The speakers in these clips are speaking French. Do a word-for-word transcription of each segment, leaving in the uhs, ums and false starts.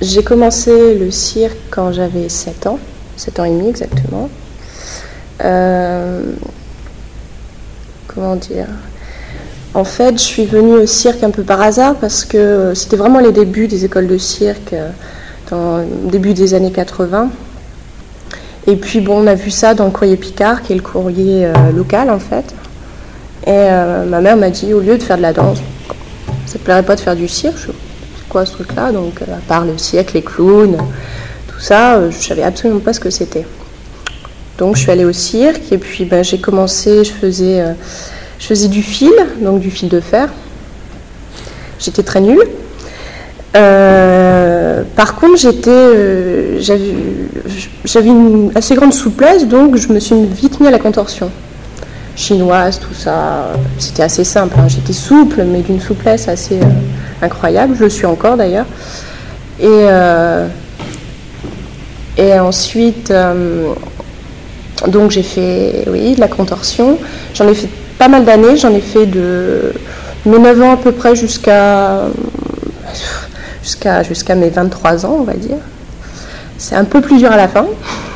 j'ai commencé le cirque quand j'avais sept ans, sept ans et demi exactement. Euh, comment dire ? En fait, je suis venue au cirque un peu par hasard parce que c'était vraiment les débuts des écoles de cirque, dans le début des années quatre-vingts. Et puis bon, on a vu ça dans le courrier Picard, qui est le courrier euh, local en fait. Et euh, ma mère m'a dit, au lieu de faire de la danse, ça te plairait pas de faire du cirque ? Je, c'est quoi ce truc-là ? Donc à part le cirque, les clowns, tout ça, euh, je savais absolument pas ce que c'était. Donc je suis allée au cirque et puis ben, j'ai commencé, je faisais, euh, je faisais du fil, donc du fil de fer. J'étais très nulle. Euh, par contre, j'étais, euh, j'avais, j'avais une assez grande souplesse, donc je me suis vite mis à la contorsion. Chinoise, tout ça, c'était assez simple. Hein. J'étais souple, mais d'une souplesse assez euh, incroyable. Je le suis encore d'ailleurs. Et, euh, et ensuite, euh, donc j'ai fait, oui, de la contorsion. J'en ai fait pas mal d'années. J'en ai fait de mes neuf ans à peu près jusqu'à jusqu'à jusqu'à mes vingt-trois ans, on va dire. C'est un peu plus dur à la fin.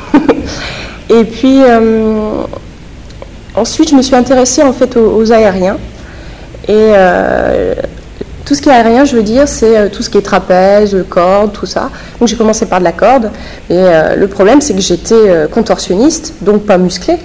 Et puis euh, ensuite, je me suis intéressée en fait aux, aux aériens. Et euh, tout ce qui est aérien, je veux dire, c'est tout ce qui est trapèze, corde, tout ça. Donc j'ai commencé par de la corde. Et euh, le problème, c'est que j'étais euh, contorsionniste, donc pas musclée.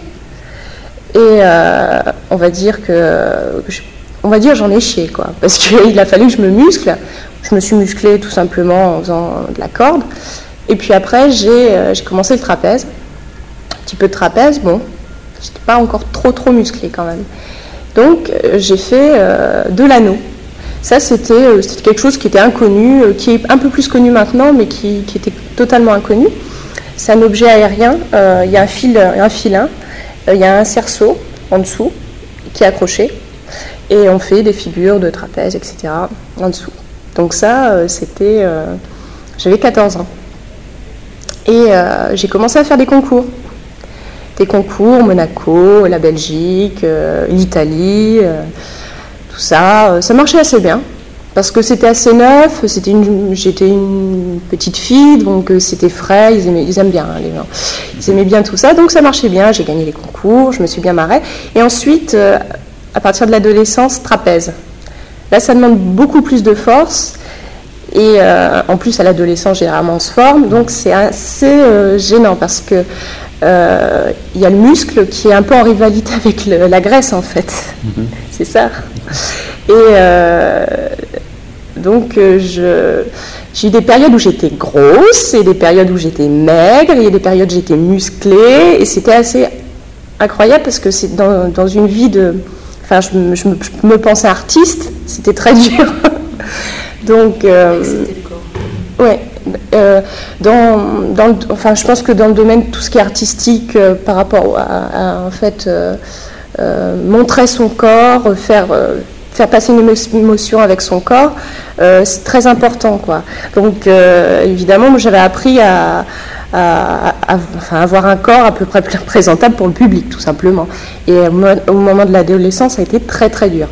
Et euh, on va dire que, que je, on va dire j'en ai chié, quoi. Parce qu'il a fallu que je me muscle. Je me suis musclée tout simplement en faisant de la corde. Et puis après, j'ai, euh, j'ai commencé le trapèze. Un petit peu de trapèze, bon. J'étais pas encore trop trop musclée quand même. Donc euh, j'ai fait euh, de l'anneau. Ça c'était, euh, c'était quelque chose qui était inconnu, euh, qui est un peu plus connu maintenant, mais qui, qui était totalement inconnu. C'est un objet aérien, euh, il y a un fil, un filin, euh, il y a un cerceau en dessous qui est accroché, et on fait des figures de trapèze, et cetera en dessous. Donc ça, euh, c'était... Euh, j'avais quatorze ans. Et euh, j'ai commencé à faire des concours. Des concours, Monaco, la Belgique, euh, l'Italie, euh, tout ça. Ça marchait assez bien, parce que c'était assez neuf, c'était une, j'étais une petite fille, donc c'était frais, ils, aimaient, ils aiment bien, hein, les gens. Ils aimaient bien tout ça, donc ça marchait bien, j'ai gagné les concours, je me suis bien marrée. Et ensuite, euh, à partir de l'adolescence, trapèze. Là, ça demande beaucoup plus de force, et euh, en plus, à l'adolescence, généralement, on se forme, donc c'est assez euh, gênant, parce que il euh, y a le muscle qui est un peu en rivalité avec le, la graisse en fait, mm-hmm. C'est ça. Et euh, donc euh, je, j'ai eu des périodes où j'étais grosse et des périodes où j'étais maigre, il y a des périodes où j'étais musclée et c'était assez incroyable parce que c'est dans, dans une vie de... Enfin, je, je, me, je me pensais artiste, c'était très dur. Donc... Euh, ouais. Euh, dans, dans le, enfin, je pense que dans le domaine tout ce qui est artistique, euh, par rapport à, à en fait euh, euh, montrer son corps, faire euh, faire passer une émotion avec son corps, euh, c'est très important, quoi. Donc euh, évidemment, moi j'avais appris à, à, à, enfin, avoir un corps à peu près présentable pour le public, tout simplement. Et au moment de l'adolescence, ça a été très très dur.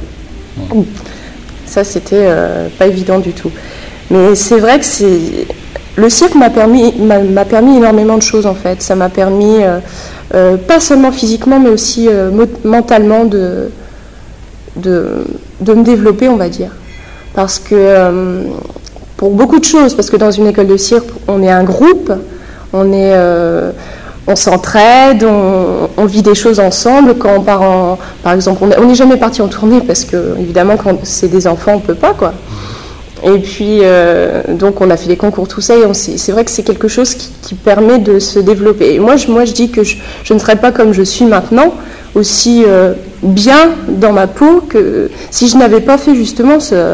Ça, c'était euh, pas évident du tout. Mais c'est vrai que c'est... le cirque m'a permis, m'a, m'a permis énormément de choses en fait. Ça m'a permis, euh, euh, pas seulement physiquement, mais aussi euh, mentalement de, de, de me développer, on va dire. Parce que, euh, pour beaucoup de choses, parce que dans une école de cirque, on est un groupe, on, est, euh, on s'entraide, on, on vit des choses ensemble. Quand on part en... Par exemple, on n'est jamais parti en tournée, parce que, évidemment, quand c'est des enfants, on ne peut pas, quoi. Et puis, euh, donc, on a fait des concours, tout ça, et on, c'est, c'est vrai que c'est quelque chose qui, qui permet de se développer. Et moi, je, moi, je dis que je, je ne serais pas comme je suis maintenant, aussi euh, bien dans ma peau, que si je n'avais pas fait justement ce...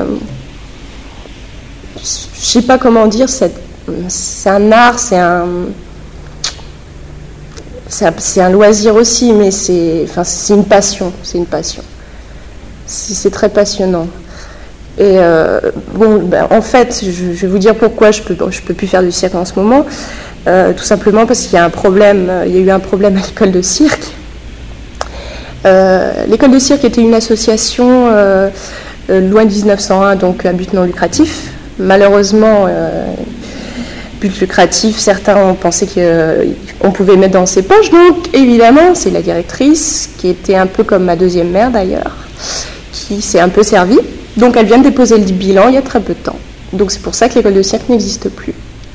Je ne sais pas comment dire, cette, c'est un art, c'est un... C'est un, c'est un loisir aussi, mais c'est, enfin, c'est une passion, c'est une passion. C'est, c'est très passionnant. Et euh, bon, ben, en fait, je, je vais vous dire pourquoi je peux, je peux plus faire du cirque en ce moment. Euh, tout simplement parce qu'il y a un problème, il y a eu un problème à l'école de cirque. Euh, l'école de cirque était une association euh, euh, loi dix-neuf cent un, donc à but non lucratif. Malheureusement, euh, but lucratif, certains ont pensé qu'on pouvait mettre dans ses poches. Donc, évidemment, c'est la directrice, qui était un peu comme ma deuxième mère d'ailleurs, qui s'est un peu servie. Donc, elle vient de déposer le bilan il y a très peu de temps. Donc, c'est pour ça que l'école de cirque n'existe plus.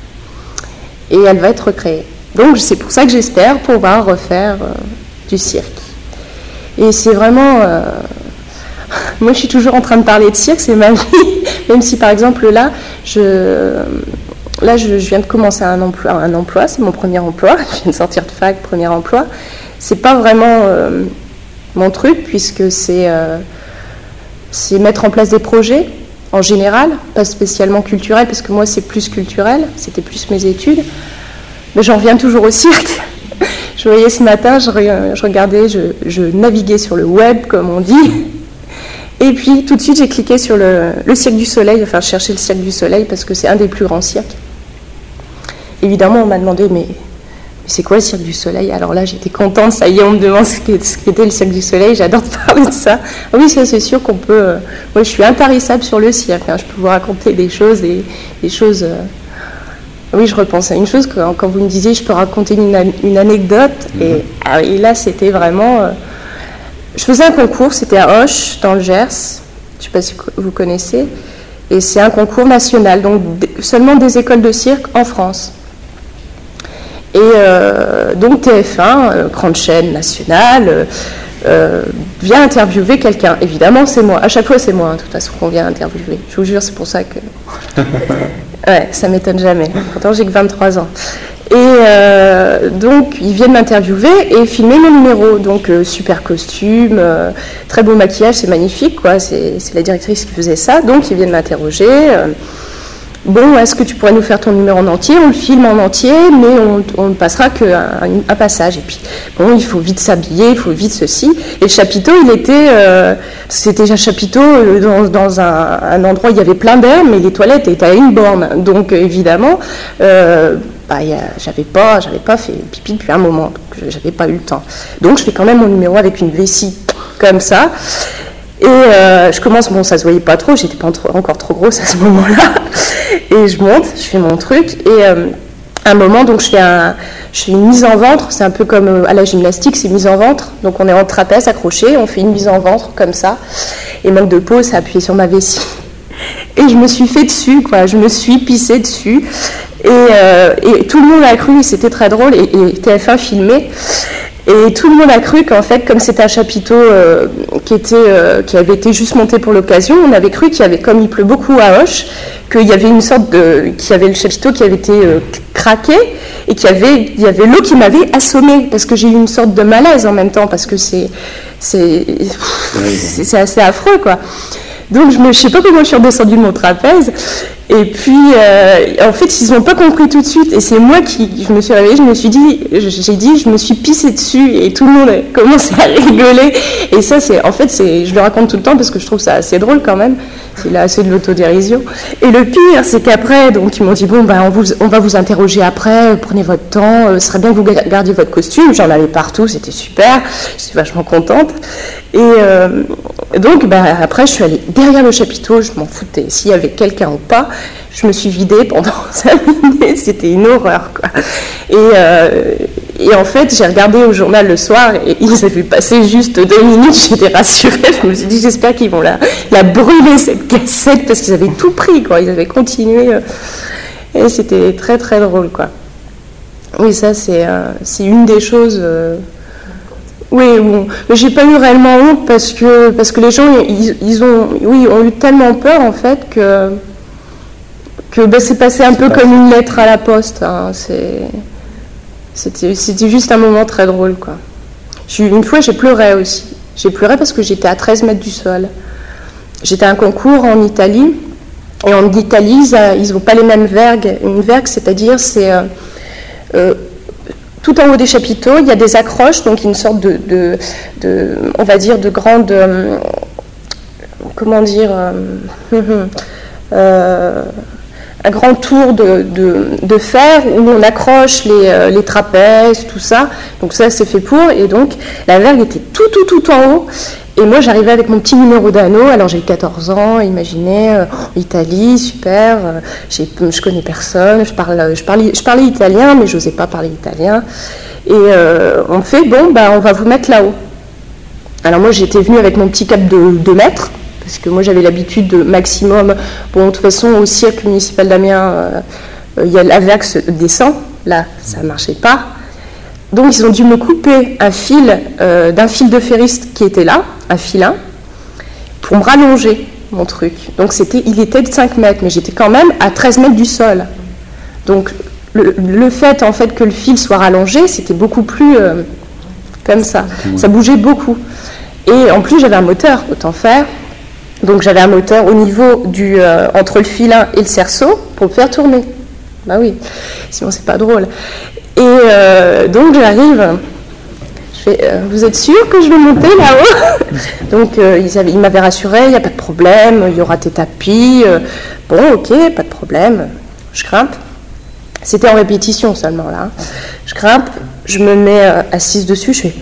Et elle va être recréée. Donc, c'est pour ça que j'espère pouvoir refaire euh, du cirque. Et c'est vraiment... Euh... Moi, je suis toujours en train de parler de cirque, c'est ma vie. Même si, par exemple, là, je... Là, je, je viens de commencer un emploi, un emploi, c'est mon premier emploi. Je viens de sortir de fac, premier emploi. C'est pas vraiment euh, mon truc, puisque c'est, euh, c'est mettre en place des projets, en général, pas spécialement culturels, parce que moi, c'est plus culturel, c'était plus mes études. Mais j'en reviens toujours au cirque. Je voyais ce matin, je, je regardais, je, je naviguais sur le web, comme on dit. Et puis, tout de suite, j'ai cliqué sur le, le Cirque du Soleil, enfin, chercher le Cirque du Soleil, parce que c'est un des plus grands cirques. Évidemment, on m'a demandé, mais, mais c'est quoi le Cirque du Soleil? Alors là, j'étais contente, ça y est, on me demande ce qu'était le Cirque du Soleil, j'adore parler de ça. Ah oui, ça, c'est sûr qu'on peut... Euh, moi, je suis intarissable sur le cirque, hein, je peux vous raconter des choses, des, des choses... Euh, oui, je repense à une chose, quand, quand vous me disiez, je peux raconter une, une anecdote, mmh. et, ah, et là, c'était vraiment... Euh, je faisais un concours, c'était à Auch, dans le Gers, je ne sais pas si vous connaissez, et c'est un concours national, donc seulement des écoles de cirque en France. Et euh, donc T F un, euh, grande chaîne nationale, euh, euh, vient interviewer quelqu'un. Évidemment, c'est moi. À chaque fois, c'est moi, hein, de toute façon, qu'on vient interviewer. Je vous jure, c'est pour ça que... Ouais, ça ne m'étonne jamais. Pourtant, j'ai que vingt-trois ans. Et euh, donc, ils viennent m'interviewer et filmer mon numéro. Donc, euh, super costume, euh, très beau maquillage, c'est magnifique, quoi. C'est, c'est la directrice qui faisait ça. Donc, ils viennent m'interroger. Euh, bon, est-ce que tu pourrais nous faire ton numéro en entier? On le filme en entier, mais on ne passera qu'un un passage. Et puis, bon, il faut vite s'habiller, il faut vite ceci. Et le chapiteau, il était... Euh, c'était un chapiteau dans, dans un, un endroit où il y avait plein d'air, mais les toilettes étaient à une borne. Donc, évidemment... Euh, Bah, j'avais pas, j'avais pas fait pipi depuis un moment, donc j'avais pas eu le temps. Donc je fais quand même mon numéro avec une vessie comme ça. Et euh, je commence, bon ça se voyait pas trop, j'étais pas trop, encore trop grosse à ce moment-là. Et je monte, je fais mon truc. Et euh, à un moment, donc je fais, un, je fais une mise en ventre, c'est un peu comme à la gymnastique, c'est mise en ventre. Donc on est en trapèze accroché, on fait une mise en ventre comme ça. Et manque de peau, ça appuie sur ma vessie. Et je me suis fait dessus, quoi. Je me suis pissée dessus. Et, euh, et tout le monde a cru, c'était très drôle, et, et T F un filmait, et tout le monde a cru qu'en fait, comme c'était un chapiteau euh, qui, était, euh, qui avait été juste monté pour l'occasion, on avait cru qu'il y avait, comme il pleut beaucoup à Auch, qu'il y avait une sorte de, qu'il y avait le chapiteau qui avait été euh, craqué, et qu'il y avait, il y avait l'eau qui m'avait assommée, parce que j'ai eu une sorte de malaise en même temps, parce que c'est, c'est, c'est, c'est assez affreux, quoi. Donc je ne sais pas comment je suis redescendue de mon trapèze. Et puis, euh, en fait, ils n'ont pas compris tout de suite. Et c'est moi qui, je me suis réveillée, je me suis dit, j'ai dit, je me suis pissée dessus. Et tout le monde a commencé à rigoler. Et ça, c'est, en fait, c'est, je le raconte tout le temps parce que je trouve ça assez drôle quand même. C'est là assez de l'autodérision. Et le pire, c'est qu'après, donc, ils m'ont dit, bon, ben, on, vous, on va vous interroger après, prenez votre temps, euh, ce serait bien que vous gardiez votre costume. J'en avais partout, c'était super. J'étais vachement contente. Et euh, donc, ben, après, je suis allée derrière le chapiteau, je m'en foutais s'il y avait quelqu'un ou pas. Je me suis vidée pendant cinq minutes, c'était une horreur, quoi. Et, euh, et en fait, j'ai regardé au journal le soir et ils avaient passé juste deux minutes, j'étais rassurée. Je me suis dit, j'espère qu'ils vont la, la brûler, cette cassette, parce qu'ils avaient tout pris, quoi. Ils avaient continué. Et c'était très, très drôle, quoi. Oui, ça, c'est, euh, c'est une des choses... Euh, Oui, bon, mais j'ai pas eu réellement honte parce que, parce que les gens, ils, ils ont, oui, ont eu tellement peur, en fait, que, que ben, c'est passé un c'est peu comme fait. Une lettre à la poste. Hein. C'est, c'était, c'était juste un moment très drôle, quoi. J'ai, une fois, j'ai pleuré aussi. J'ai pleuré parce que j'étais à treize mètres du sol. J'étais à un concours en Italie, et en Italie, ils n'ont pas les mêmes vergues. Une vergue, c'est-à-dire, c'est... Euh, euh, tout en haut des chapiteaux, il y a des accroches, donc une sorte de, de, de on va dire, de grande, euh, comment dire, euh, euh, un grand tour de, de, de fer où on accroche les, euh, les trapèzes, tout ça. Donc ça, c'est fait pour. Et donc, la vergue était tout, tout, tout en haut. Et moi, j'arrivais avec mon petit numéro d'anneau. Alors, j'ai quatorze ans, imaginez, euh, Italie, super. Euh, j'ai, je connais personne. Je, parle, je, parlais, je parlais italien, mais je n'osais pas parler italien. Et euh, on me fait, bon, bah, on va vous mettre là-haut. Alors, moi, j'étais venue avec mon petit cap de deux mètres. Parce que moi, j'avais l'habitude de maximum. Bon, de toute façon, au cirque municipal d'Amiens, euh, euh, il y a la vergue se descend. Là, ça ne marchait pas. Donc, ils ont dû me couper un fil euh, d'un fil de ferriste qui était là, un filin, pour me rallonger mon truc. Donc, c'était, il était de cinq mètres, mais j'étais quand même à treize mètres du sol. Donc, le, le fait, en fait, que le fil soit rallongé, c'était beaucoup plus euh, comme ça. Ça bougeait beaucoup. Et en plus, j'avais un moteur, autant faire. Donc j'avais un moteur au niveau du euh, entre le filin et le cerceau pour le faire tourner. Bah oui, sinon c'est pas drôle. Et euh, donc j'arrive, je fais, euh, vous êtes sûr que je vais monter là-haut? Donc euh, ils, avaient, ils m'avaient rassuré, il n'y a pas de problème, il y aura tes tapis. Euh, bon, ok, pas de problème. Je grimpe. C'était en répétition seulement là. Je grimpe, je me mets euh, assise dessus, je fais,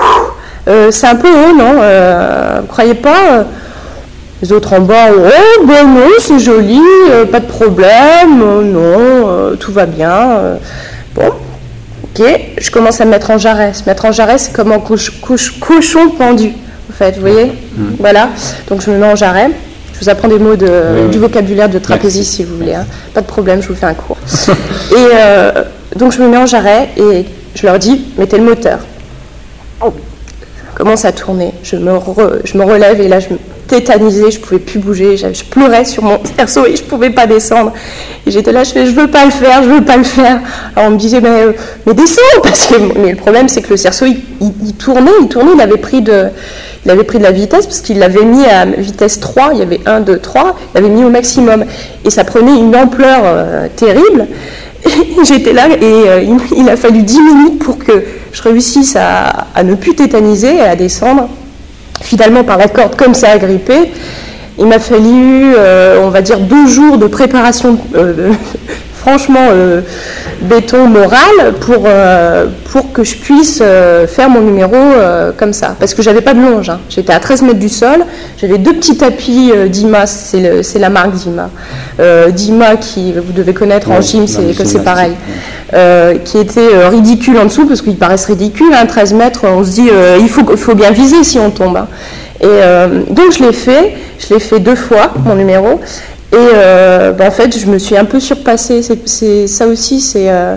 euh, c'est un peu haut, non euh, Vous croyez pas euh, Les autres en bas, oh ben non, c'est joli, euh, pas de problème, euh, non, euh, tout va bien. Euh, bon, ok, je commence à me mettre en jarret. Se mettre en jarret, c'est comme un couche, couche, cochon pendu, en fait, vous voyez, mmh. Voilà. Donc je me mets en jarret. Je vous apprends des mots de, oui, du oui. vocabulaire de trapéziste, si vous voulez. Hein. Pas de problème, je vous fais un cours. Et euh, donc je me mets en jarret et je leur dis, mettez le moteur. Oh. Ça commence à tourner. Je me, re, je me relève et là, je me tétanisée, je ne pouvais plus bouger, je pleurais sur mon cerceau et je ne pouvais pas descendre. Et j'étais là, je fais, je ne veux pas le faire, je ne veux pas le faire. Alors on me disait, mais, euh, mais descends, parce que mais le problème, c'est que le cerceau, il, il, il tournait, il tournait, il avait pris de, il avait pris de la vitesse, parce qu'il l'avait mis à vitesse trois, il y avait un, deux, trois, il l'avait mis au maximum. Et ça prenait une ampleur euh, terrible. Et j'étais là et euh, il, il a fallu dix minutes pour que je réussisse à, à ne plus tétaniser et à descendre. Finalement, par la corde, comme ça agrippé, il m'a fallu, euh, on va dire, deux jours de préparation, euh, franchement, euh, béton moral, pour, euh, pour que je puisse euh, faire mon numéro euh, comme ça. Parce que j'avais pas de longe, hein. J'étais à treize mètres du sol, j'avais deux petits tapis euh, Dima, c'est, le, c'est la marque Dima. Euh, Dima, qui vous devez connaître, oui, en gym, c'est, c'est, c'est pareil. Euh, qui était euh, ridicule en dessous, parce qu'ils paraissent ridicules, hein, treize mètres, on se dit, euh, il faut, faut bien viser si on tombe. Hein. Et euh, donc je l'ai fait, je l'ai fait deux fois, mon numéro, et euh, ben, en fait, je me suis un peu surpassée. C'est, c'est, ça aussi, c'est, euh,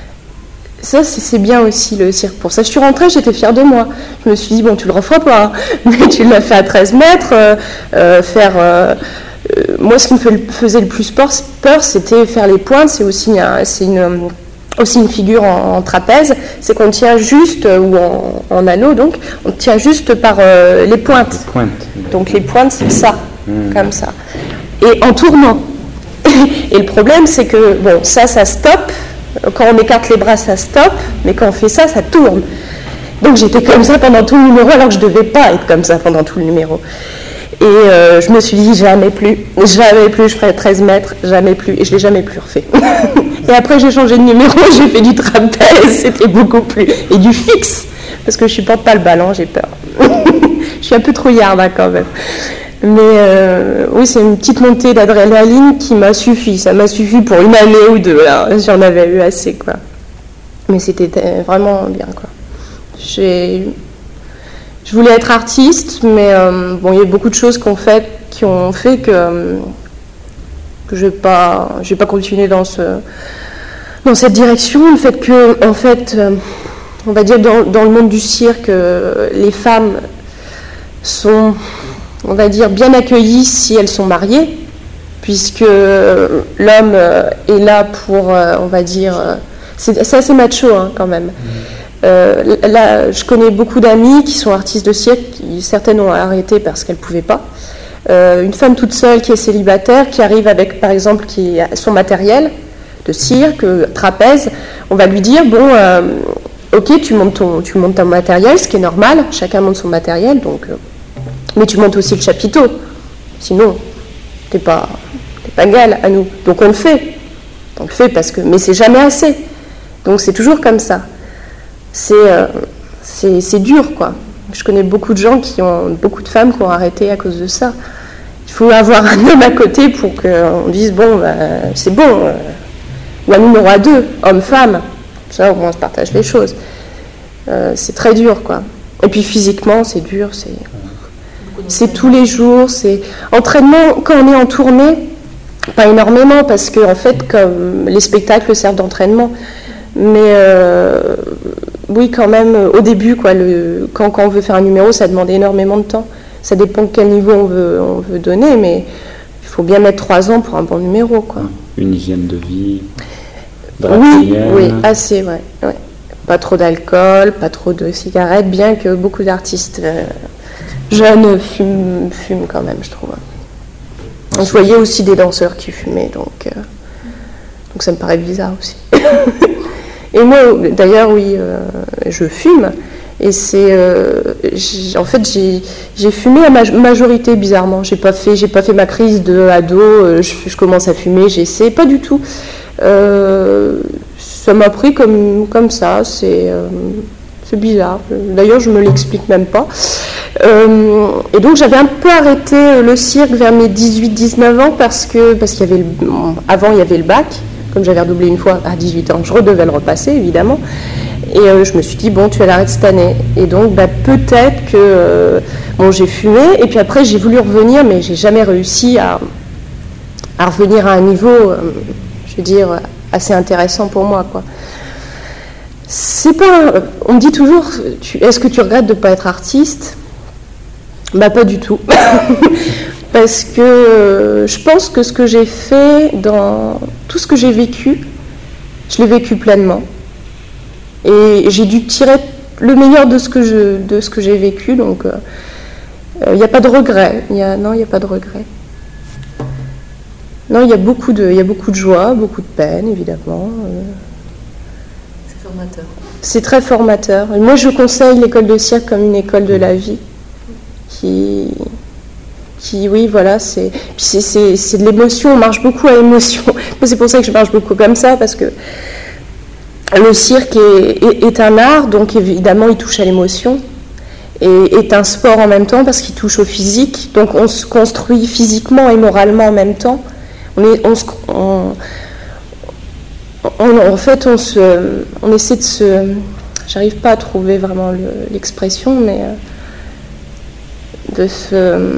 ça, c'est, c'est bien aussi, le cirque. Pour ça, je suis rentrée, j'étais fière de moi. Je me suis dit, bon, tu le referas pas, hein, mais tu l'as fait à treize mètres, euh, euh, faire... Euh, euh, moi, ce qui me faisait le plus peur, peur c'était faire les pointes, c'est aussi un, c'est une... aussi une figure en, en trapèze, c'est qu'on tient juste, euh, ou en, en anneau donc, on tient juste par euh, les pointes. Les pointes. Donc les pointes, c'est ça, mmh. Comme ça. Et en tournant. Et le problème, c'est que, bon, ça, ça stoppe. Quand on écarte les bras, ça stoppe. Mais quand on fait ça, ça tourne. Donc j'étais comme ça pendant tout le numéro, alors que je ne devais pas être comme ça pendant tout le numéro. Et euh, je me suis dit, jamais plus, jamais plus, je ferai treize mètres, jamais plus. Et je ne l'ai jamais plus refait. Et après, j'ai changé de numéro, j'ai fait du trapèze, c'était beaucoup plus. Et du fixe, parce que je ne supporte pas le ballon, j'ai peur. Je suis un peu trouillarde, hein, quand même. Mais euh, oui, c'est une petite montée d'adrénaline qui m'a suffi. Ça m'a suffi pour une année ou deux, là. J'en avais eu assez, quoi. Mais c'était vraiment bien, quoi. J'ai... Je voulais être artiste, mais euh, bon, il y a beaucoup de choses qu'on fait, qui ont fait que, euh, que je n'ai pas, j'ai pas continué dans, ce, dans cette direction. Le fait que, en fait, euh, on va dire dans, dans le monde du cirque, euh, les femmes sont, on va dire, bien accueillies si elles sont mariées, puisque euh, l'homme euh, est là pour, euh, on va dire, euh, c'est, c'est assez macho, hein, quand même. Euh, là, je connais beaucoup d'amis qui sont artistes de cirque, qui, certaines ont arrêté parce qu'elles ne pouvaient pas. Euh, une femme toute seule qui est célibataire, qui arrive avec, par exemple, qui a son matériel de cirque, trapèze, on va lui dire, bon, euh, ok, tu montes, ton, tu montes ton matériel, ce qui est normal, chacun monte son matériel, donc, euh, mais tu montes aussi le chapiteau, sinon, t'es pas, t'es pas égal à nous. Donc on le fait. On le fait parce que, mais c'est jamais assez. Donc c'est toujours comme ça. C'est, euh, c'est, c'est dur, quoi. Je connais beaucoup de gens qui ont, beaucoup de femmes qui ont arrêté à cause de ça. Il faut avoir un homme à côté pour qu'on dise bon, bah, c'est bon. Euh, ou un numéro à deux, homme-femme. Ça, au moins, on se partage les choses. Euh, c'est très dur, quoi. Et puis physiquement, c'est dur. C'est, c'est tous les jours. C'est entraînement quand on est en tournée. Pas énormément parce que en fait, comme les spectacles servent d'entraînement. Mais euh, oui, quand même, au début, quoi, le, quand, quand on veut faire un numéro, ça demande énormément de temps. Ça dépend de quel niveau on veut, on veut donner, mais il faut bien mettre trois ans pour un bon numéro, quoi. Une hygiène de vie. De oui, oui, assez, ouais, ouais. Pas trop d'alcool, pas trop de cigarettes, bien que beaucoup d'artistes euh, jeunes fument, fument quand même, je trouve. Je voyais aussi des danseurs qui fumaient, donc, euh, donc ça me paraît bizarre aussi. Et moi, d'ailleurs, oui, euh, je fume. Et c'est, euh, en fait, j'ai, j'ai fumé à ma majorité, bizarrement. J'ai pas fait, j'ai pas fait ma crise de ado. Euh, je, je commence à fumer, j'essaie, pas du tout. Euh, ça m'a pris comme comme ça. C'est, euh, c'est bizarre. D'ailleurs, je me l'explique même pas. Euh, et donc, j'avais un peu arrêté le cirque vers mes dix-huit dix-neuf ans parce que parce qu'il y avait le, avant il y avait le bac. Comme j'avais redoublé une fois à dix-huit ans, je redevais le repasser, évidemment. Et euh, je me suis dit, bon, tu vas l'arrêter cette année. Et donc, bah, peut-être que... Euh, bon, j'ai fumé, et puis après, j'ai voulu revenir, mais j'ai jamais réussi à, à revenir à un niveau, euh, je veux dire, assez intéressant pour moi, quoi. C'est pas... On me dit toujours, tu, est-ce que tu regrettes de ne pas être artiste ? Bah, pas du tout. Parce que euh, je pense que ce que j'ai fait, dans tout ce que j'ai vécu, je l'ai vécu pleinement. Et j'ai dû tirer le meilleur de ce que, je, de ce que j'ai vécu, donc il euh, n'y a pas de regret. Y a, non, il n'y a pas de regret. Non, il y a beaucoup de, y a beaucoup de joie, beaucoup de peine, évidemment. Euh, c'est formateur. C'est très formateur. Et moi, je conseille l'école de cirque comme une école de la vie, qui... Qui, oui, voilà, c'est, c'est, c'est, c'est de l'émotion, on marche beaucoup à émotion. C'est pour ça que je marche beaucoup comme ça, parce que le cirque est, est, est un art, donc évidemment il touche à l'émotion, et est un sport en même temps, parce qu'il touche au physique, donc on se construit physiquement et moralement en même temps. On est, on se, on, on, en fait, on, se, on essaie de se... J'arrive pas à trouver vraiment le, l'expression, mais de se...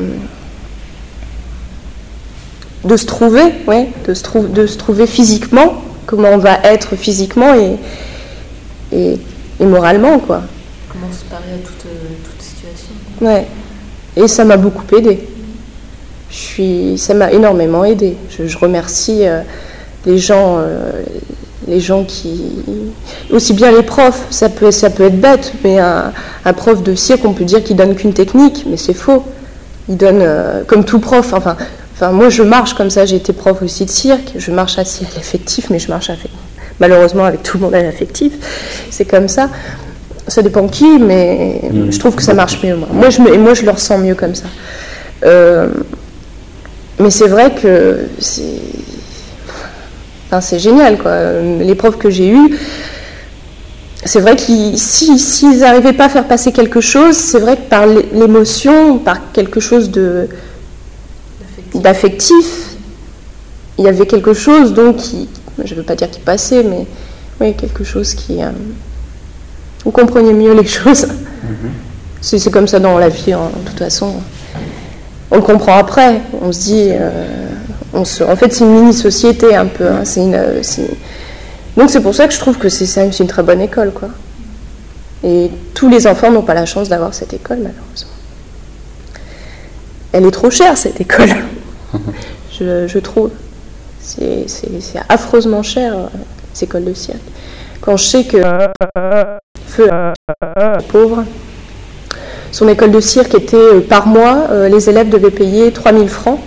de se trouver, ouais, de se, trou- de se trouver physiquement, comment on va être physiquement et, et, et moralement, quoi. Comment se parer à toute, toute situation. Ouais, et ça m'a beaucoup aidé. Je suis, ça m'a énormément aidé. Je, je remercie euh, les gens, euh, les gens qui, aussi bien les profs. Ça peut, ça peut être bête, mais un, un prof de cirque, on peut dire qu'il donne qu'une technique, mais c'est faux. Il donne, euh, comme tout prof, enfin. Enfin, moi, je marche comme ça, j'ai été prof aussi de cirque, je marche assez à l'affectif, mais je marche avec, malheureusement avec tout le monde à l'affectif, c'est comme ça. Ça dépend qui, mais mmh. je trouve que ça marche mieux, moi. Moi, je, me, et moi, je le ressens mieux comme ça. Euh, mais c'est vrai que c'est, enfin, c'est génial, quoi. Les profs que j'ai eus, c'est vrai qu'ils, si, s'ils n'arrivaient pas à faire passer quelque chose, c'est vrai que par l'émotion, par quelque chose de... d'affectif, il y avait quelque chose donc qui, je ne veux pas dire qui passait, mais oui, quelque chose qui, euh, vous compreniez mieux les choses. Mm-hmm. C'est, c'est comme ça dans la vie, hein, de toute façon. On le comprend après, on se dit, euh, on se, en fait c'est une mini-société un peu, hein, c'est une, c'est, donc c'est pour ça que je trouve que c'est, c'est une très bonne école, quoi. Et tous les enfants n'ont pas la chance d'avoir cette école, malheureusement. Elle est trop chère, cette école. Je, je trouve. C'est, c'est, c'est affreusement cher, ces écoles de cirque. Quand je sais que Feu, pauvre, son école de cirque était par mois, euh, les élèves devaient payer trois mille francs.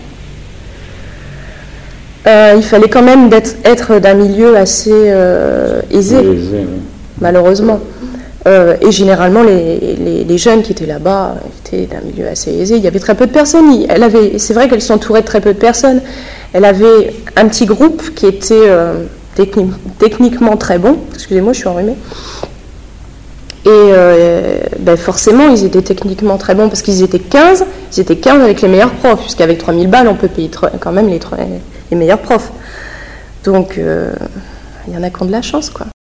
Euh, il fallait quand même d'être, être d'un milieu assez euh, aisé, aisé oui. Malheureusement. Euh, et généralement, les, les, les jeunes qui étaient là-bas étaient d'un milieu assez aisé. Il y avait très peu de personnes. Elle avait, c'est vrai qu'elle s'entourait de très peu de personnes. Elle avait un petit groupe qui était, euh, techni techniquement très bons. Excusez-moi, je suis enrhumée. Et euh, ben forcément, ils étaient techniquement très bons parce qu'ils étaient quinze. Ils étaient quinze avec les meilleurs profs, puisqu'avec trois mille balles, on peut payer quand même les, les meilleurs profs. Donc, euh, il y en a qui ont de la chance, quoi.